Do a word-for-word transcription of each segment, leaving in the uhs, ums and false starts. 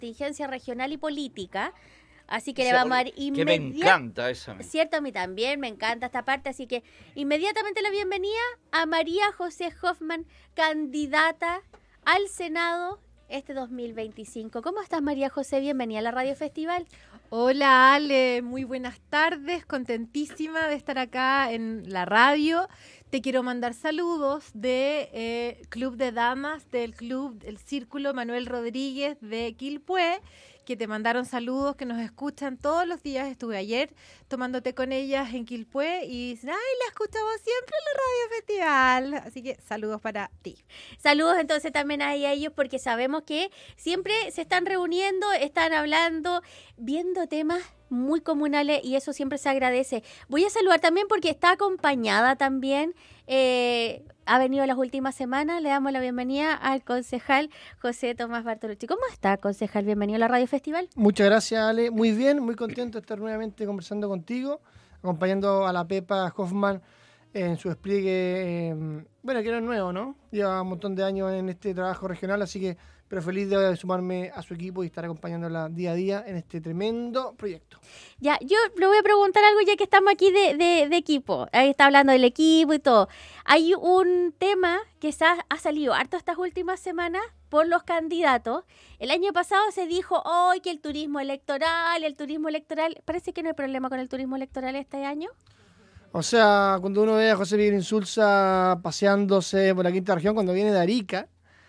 contingencia regional y política. Así que le vamos a dar inmediatamente. Que me encanta esa. Cierto, a mí también me encanta esta parte. Así que inmediatamente la bienvenida a María José Hoffman, candidata al Senado este dos mil veinticinco. ¿Cómo estás, María José? Bienvenida a la Radio Festival. Hola, Ale. Muy buenas tardes. Contentísima de estar acá en la radio. Te quiero mandar saludos de eh, Club de Damas del Club El Círculo Manuel Rodríguez de Quilpué, que te mandaron saludos, que nos escuchan todos los días. Estuve ayer tomándote con ellas en Quilpué y dicen, ay, la escuchamos siempre en la Radio Festival. Así que saludos para ti. Saludos entonces también a ellos, porque sabemos que siempre se están reuniendo, están hablando, viendo temas muy comunales y eso siempre se agradece. Voy a saludar también porque está acompañada también, eh, ha venido las últimas semanas. Le damos la bienvenida al concejal José Tomás Bartolucci. ¿Cómo está, concejal? Bienvenido a la Radio Festival. Muchas gracias, Ale. Muy bien, muy contento de estar nuevamente conversando contigo, acompañando a la Pepa Hoffman en su despliegue, eh, bueno, que no es nuevo, ¿no? Lleva un montón de años en este trabajo regional, así que pero feliz de sumarme a su equipo y estar acompañándola día a día en este tremendo proyecto. Ya, yo le voy a preguntar algo ya que estamos aquí de, de, de equipo. Ahí está hablando del equipo y todo. Hay un tema que se ha, ha salido harto estas últimas semanas por los candidatos. El año pasado se dijo hoy que el turismo electoral, el turismo electoral, parece que no hay problema con el turismo electoral este año. O sea, cuando uno ve a José Miguel Insulza paseándose por la quinta región cuando viene de Arica,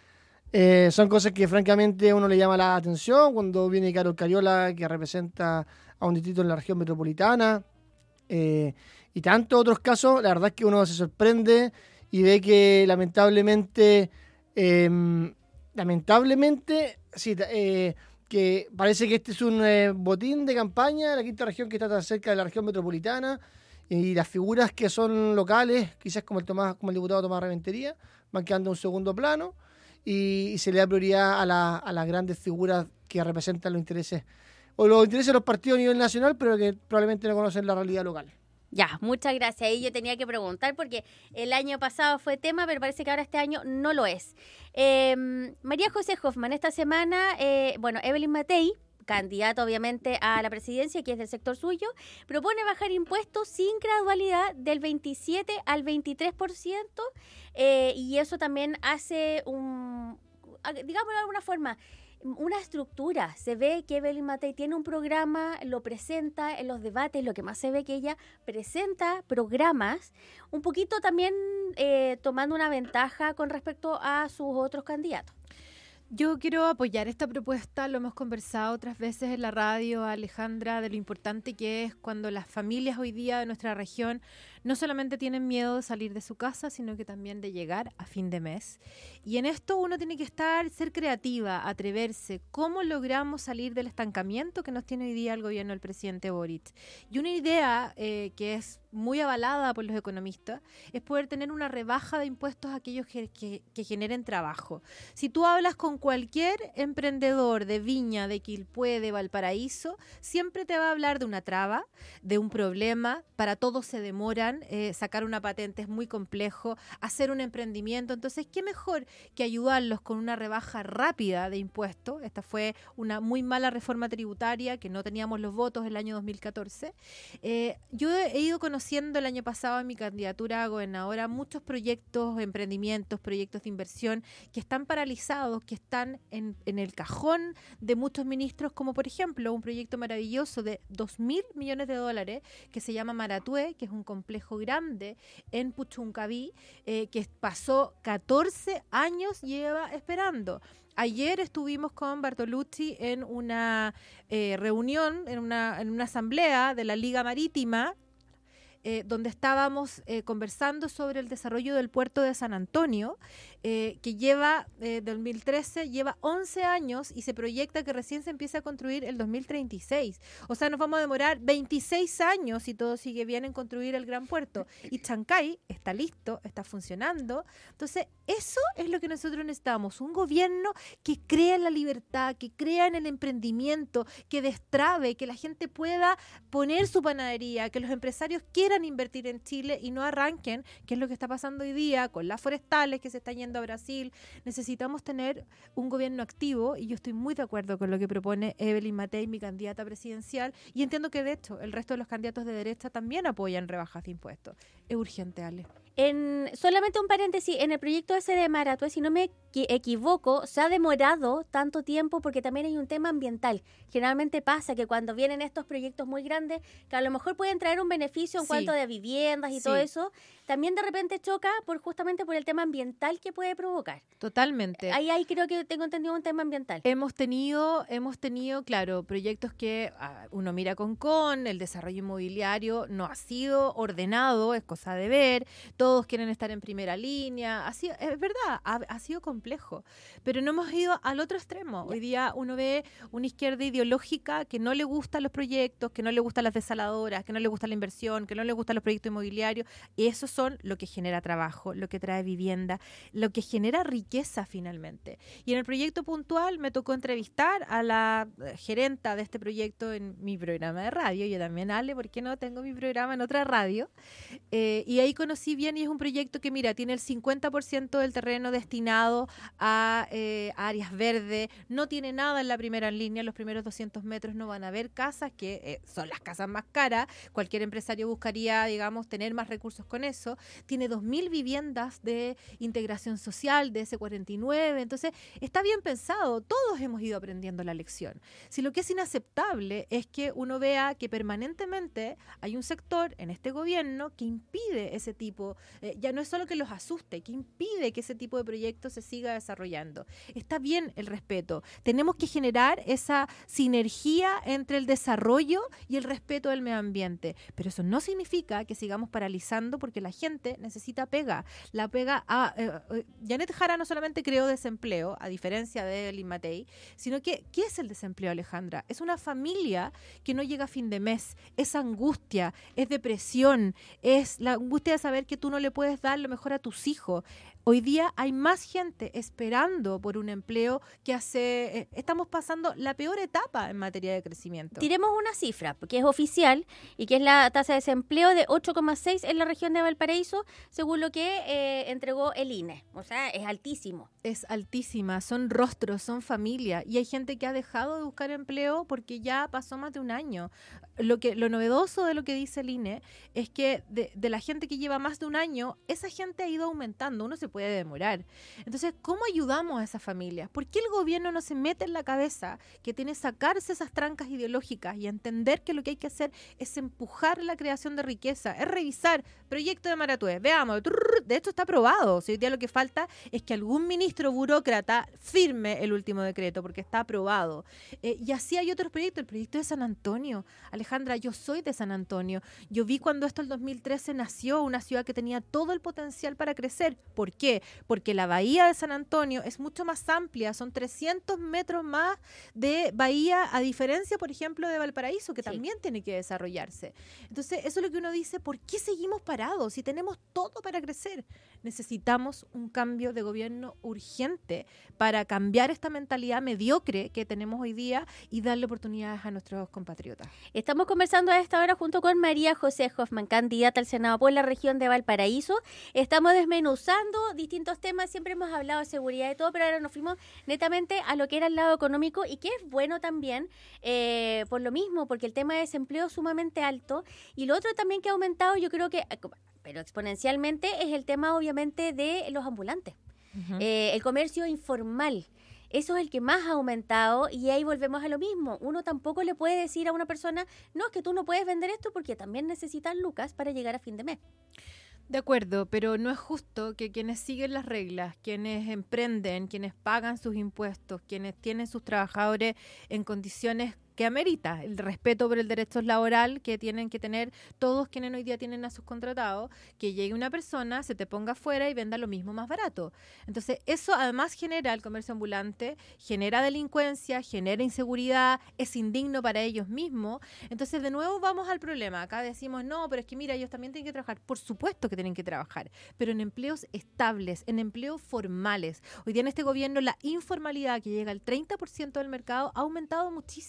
Eh, son cosas que francamente a uno le llama la atención. Cuando viene Carol Cariola, que representa a un distrito en la región metropolitana, eh, y tantos otros casos, la verdad es que uno se sorprende y ve que lamentablemente, eh, lamentablemente, sí, eh, que parece que este es un eh, botín de campaña, la quinta región que está tan cerca de la región metropolitana, y las figuras que son locales, quizás como el, Tomás, como el diputado Tomás Rementería, van quedando en un segundo plano. Y, y se le da prioridad a, la, a las grandes figuras que representan los intereses o los intereses de los partidos a nivel nacional, pero que probablemente no conocen la realidad local. Ya, muchas gracias. Ahí yo tenía que preguntar porque el año pasado fue tema, pero parece que ahora este año no lo es. Eh, María José Hoffman, esta semana, eh, bueno, Evelyn Matei, candidato obviamente a la presidencia, que es del sector suyo, propone bajar impuestos sin gradualidad del veintisiete al veintitrés por ciento, eh, y eso también hace un, digamos de alguna forma, una estructura. Se ve que Evelyn Matei tiene un programa, lo presenta en los debates, lo que más se ve que ella presenta programas, un poquito también eh, tomando una ventaja con respecto a sus otros candidatos. Yo quiero apoyar esta propuesta, lo hemos conversado otras veces en la radio, Alejandra, de lo importante que es cuando las familias hoy día de nuestra región no solamente tienen miedo de salir de su casa, sino que también de llegar a fin de mes. Y en esto uno tiene que estar, ser creativa, atreverse. ¿Cómo logramos salir del estancamiento que nos tiene hoy día el gobierno del presidente Boric? Y una idea eh, que es muy avalada por los economistas es poder tener una rebaja de impuestos a aquellos que, que, que generen trabajo. Si tú hablas con cualquier emprendedor de Viña, de Quilpué, de Valparaíso, siempre te va a hablar de una traba, de un problema, para todos se demoran, eh, sacar una patente es muy complejo, hacer un emprendimiento, entonces qué mejor que ayudarlos con una rebaja rápida de impuestos. Esta fue una muy mala reforma tributaria que no teníamos los votos el año dos mil catorce. Eh, yo he ido conociendo el año pasado en mi candidatura a gobernadora muchos proyectos, emprendimientos, proyectos de inversión que están paralizados, que están en, en el cajón de muchos ministros, como por ejemplo un proyecto maravilloso de dos mil millones de dólares que se llama Maratue, que es un complejo grande en Puchuncaví, eh, que pasó catorce años lleva esperando. Ayer estuvimos con Bartolucci en una eh, reunión, en una, en una asamblea de la Liga Marítima, Eh, donde estábamos eh, conversando sobre el desarrollo del puerto de San Antonio, eh, que lleva, eh, dos mil trece, lleva once años y se proyecta que recién se empiece a construir el dos mil treinta y seis. O sea, nos vamos a demorar veintiséis años si todo sigue bien en construir el gran puerto. Y Chancay está listo, está funcionando. Entonces, eso es lo que nosotros necesitamos, un gobierno que crea en la libertad, que crea en el emprendimiento, que destrabe, que la gente pueda poner su panadería, que los empresarios quieran quieran invertir en Chile y no arranquen, que es lo que está pasando hoy día con las forestales que se están yendo a Brasil. Necesitamos tener un gobierno activo y yo estoy muy de acuerdo con lo que propone Evelyn Matei, mi candidata presidencial, y entiendo que de hecho el resto de los candidatos de derecha también apoyan rebajas de impuestos. Es urgente, Ale. En, solamente un paréntesis, en el proyecto ese de Maratue, si no me equi- equivoco, se ha demorado tanto tiempo porque también hay un tema ambiental. Generalmente pasa que cuando vienen estos proyectos muy grandes, que a lo mejor pueden traer un beneficio en Sí. cuanto de viviendas y Sí. todo eso, también de repente choca por justamente por el tema ambiental que puede provocar. Totalmente. Ahí, ahí creo que tengo entendido un tema ambiental. Hemos tenido, hemos tenido, claro, proyectos que ah, uno mira con con, el desarrollo inmobiliario no ha sido ordenado, es cosa de ver, todos quieren estar en primera línea, ha sido, es verdad, ha, ha sido complejo, pero no hemos ido al otro extremo. Hoy día uno ve una izquierda ideológica que no le gustan los proyectos, que no le gustan las desaladoras, que no le gusta la inversión, que no le gustan los proyectos inmobiliarios, y esos son lo que genera trabajo, lo que trae vivienda, lo que genera riqueza finalmente. Y en el proyecto puntual me tocó entrevistar a la eh, gerenta de este proyecto en mi programa de radio. Yo también, Ale, ¿por qué no? Tengo mi programa en otra radio. Eh, y ahí conocí bien y es un proyecto que, mira, tiene el cincuenta por ciento del terreno destinado a eh, áreas verdes, no tiene nada en la primera línea, los primeros doscientos metros no van a haber casas, que eh, son las casas más caras, cualquier empresario buscaría, digamos, tener más recursos con eso. Tiene dos mil viviendas de integración social, de ese cuarenta y nueve, entonces está bien pensado, todos hemos ido aprendiendo la lección. Si lo que es inaceptable es que uno vea que permanentemente hay un sector en este gobierno que impide ese tipo, eh, ya no es solo que los asuste, que impide que ese tipo de proyectos se siga desarrollando. Está bien el respeto, tenemos que generar esa sinergia entre el desarrollo y el respeto del medio ambiente, pero eso no significa que sigamos paralizando porque la gente necesita pega. La pega, a, eh, eh, Janet Jara no solamente creó desempleo, a diferencia de Evelyn Matei, sino que, ¿qué es el desempleo, Alejandra? Es una familia que no llega a fin de mes, es angustia, es depresión, es la angustia de saber que tú no le puedes dar lo mejor a tus hijos. Hoy día hay más gente esperando por un empleo que hace... Eh, estamos pasando la peor etapa en materia de crecimiento. Tiremos una cifra, que es oficial y que es la tasa de desempleo de ocho coma seis en la región de Valparaíso, según lo que eh, entregó el I N E. O sea, es altísimo. Es altísima, son rostros, son familia, y hay gente que ha dejado de buscar empleo porque ya pasó más de un año. Lo que lo novedoso de lo que dice el I N E es que de, de la gente que lleva más de un año, esa gente ha ido aumentando, uno se puede demorar. Entonces, ¿cómo ayudamos a esas familias? ¿Por qué el gobierno no se mete en la cabeza que tiene que sacarse esas trancas ideológicas y entender que lo que hay que hacer es empujar la creación de riqueza, es revisar proyecto de Maratue? Veamos, de hecho está aprobado. Si hoy día lo que falta es que algún ministro burócrata firme el último decreto porque está aprobado. Eh, y así hay otros proyectos, el proyecto de San Antonio. Alejandra, yo soy de San Antonio. Yo vi cuando esto el dos mil trece nació una ciudad que tenía todo el potencial para crecer. ¿Por qué? qué? Porque la bahía de San Antonio es mucho más amplia, son trescientos metros más de bahía, a diferencia, por ejemplo, de Valparaíso, que sí, también tiene que desarrollarse. Entonces, eso es lo que uno dice, ¿por qué seguimos parados? Si tenemos todo para crecer. Necesitamos un cambio de gobierno urgente para cambiar esta mentalidad mediocre que tenemos hoy día y darle oportunidades a nuestros compatriotas. Estamos conversando a esta hora junto con María José Hoffman, candidata al Senado por la región de Valparaíso. Estamos desmenuzando distintos temas, siempre hemos hablado de seguridad y todo, pero ahora nos fuimos netamente a lo que era el lado económico y que es bueno también eh, por lo mismo, porque el tema de desempleo es sumamente alto y lo otro también que ha aumentado, yo creo que, pero exponencialmente, es el tema obviamente de los ambulantes, uh-huh. eh, el comercio informal. Eso es el que más ha aumentado y ahí volvemos a lo mismo. Uno tampoco le puede decir a una persona, no, es que tú no puedes vender esto porque también necesitas lucas para llegar a fin de mes. De acuerdo, pero no es justo que quienes siguen las reglas, quienes emprenden, quienes pagan sus impuestos, quienes tienen sus trabajadores en condiciones que amerita el respeto por el derecho laboral que tienen que tener todos quienes hoy día tienen a sus contratados, que llegue una persona, se te ponga afuera y venda lo mismo más barato. Entonces, eso además genera el comercio ambulante, genera delincuencia, genera inseguridad, es indigno para ellos mismos. Entonces, de nuevo vamos al problema. Acá decimos, no, pero es que mira, ellos también tienen que trabajar. Por supuesto que tienen que trabajar, pero en empleos estables, en empleos formales. Hoy día en este gobierno la informalidad, que llega al treinta por ciento del mercado, ha aumentado muchísimo.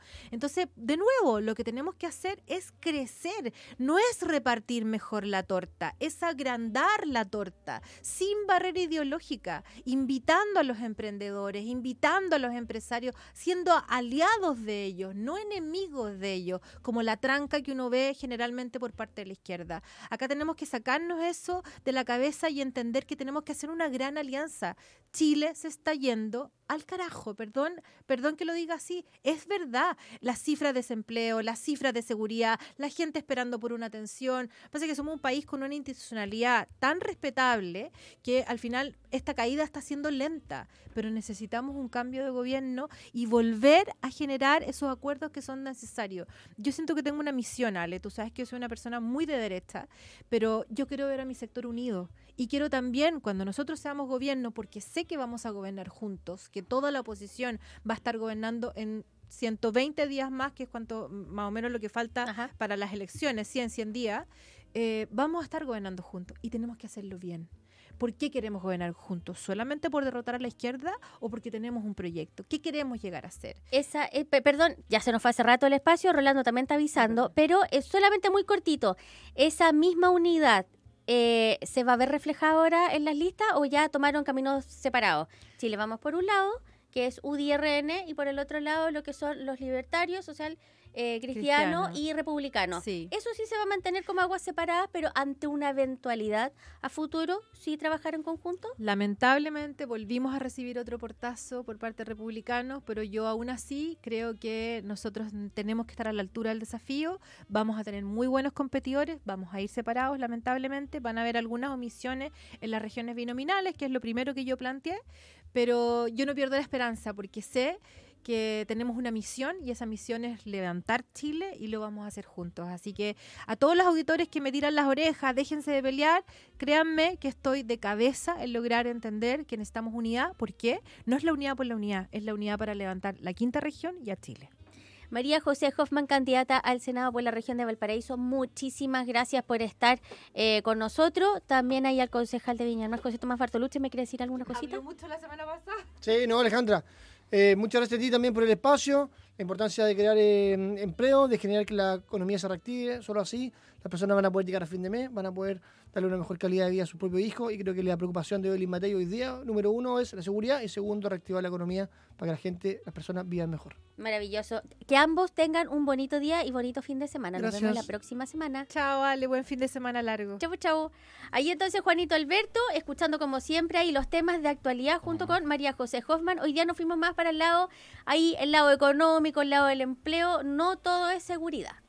Entonces, de nuevo, lo que tenemos que hacer es crecer, no es repartir mejor la torta, es agrandar la torta, sin barrera ideológica, invitando a los emprendedores, invitando a los empresarios, siendo aliados de ellos, no enemigos de ellos, como la tranca que uno ve generalmente por parte de la izquierda. Acá tenemos que sacarnos eso de la cabeza y entender que tenemos que hacer una gran alianza. Chile se está yendo al carajo, perdón, perdón que lo diga así, es verdad, las cifras de desempleo, las cifras de seguridad, la gente esperando por una atención, pasa que somos un país con una institucionalidad tan respetable que al final esta caída está siendo lenta, pero necesitamos un cambio de gobierno y volver a generar esos acuerdos que son necesarios. Yo siento que tengo una misión, Ale, tú sabes que yo soy una persona muy de derecha, pero yo quiero ver a mi sector unido y quiero también, cuando nosotros seamos gobierno, porque sé que vamos a gobernar juntos, que toda la oposición va a estar gobernando en ciento veinte días más, que es cuanto más o menos lo que falta Ajá. para las elecciones, cien, cien días, eh, vamos a estar gobernando juntos y tenemos que hacerlo bien. ¿Por qué queremos gobernar juntos? ¿Solamente por derrotar a la izquierda o porque tenemos un proyecto? ¿Qué queremos llegar a hacer? Esa, eh, p- perdón, ya se nos fue hace rato el espacio, Rolando también está avisando, pero es solamente muy cortito. Esa misma unidad, Eh, ¿se va a ver reflejada ahora en las listas o ya tomaron caminos separados? Chile vamos por un lado, que es U D I R N, y por el otro lado lo que son los libertarios, social, eh, cristiano, cristiano y republicano. Sí. Eso sí se va a mantener como aguas separadas, pero ante una eventualidad a futuro, ¿sí trabajar en conjunto? Lamentablemente volvimos a recibir otro portazo por parte de republicanos, pero yo aún así creo que nosotros tenemos que estar a la altura del desafío, vamos a tener muy buenos competidores, vamos a ir separados lamentablemente, van a haber algunas omisiones en las regiones binominales, que es lo primero que yo planteé, pero yo no pierdo la esperanza porque sé que tenemos una misión y esa misión es levantar Chile y lo vamos a hacer juntos. Así que a todos los auditores que me tiran las orejas, déjense de pelear, créanme que estoy de cabeza en lograr entender que necesitamos unidad. ¿Por qué? No es la unidad por la unidad, es la unidad para levantar la quinta región y a Chile. María José Hoffman, candidata al Senado por la región de Valparaíso, muchísimas gracias por estar eh, con nosotros. También hay al concejal de Viña del Mar, José Tomás Bartolucci, ¿me quiere decir alguna cosita? Habló mucho la semana pasada. Sí, no, Alejandra. Eh, muchas gracias a ti también por el espacio, la importancia de crear eh, empleo, de generar que la economía se reactive. Solo así las personas van a poder llegar a fin de mes, van a poder darle una mejor calidad de vida a su propio hijo, y creo que la preocupación de Evelyn Matei hoy día, número uno, es la seguridad, y segundo, reactivar la economía para que la gente, las personas vivan mejor. Maravilloso. Que ambos tengan un bonito día y bonito fin de semana. Gracias. Nos vemos la próxima semana. Chao, Ale, buen fin de semana largo. Chau, chau. Ahí entonces Juanito Alberto, escuchando como siempre ahí los temas de actualidad junto con María José Hoffman. Hoy día nos fuimos más para el lado, ahí el lado económico, el lado del empleo. No todo es seguridad.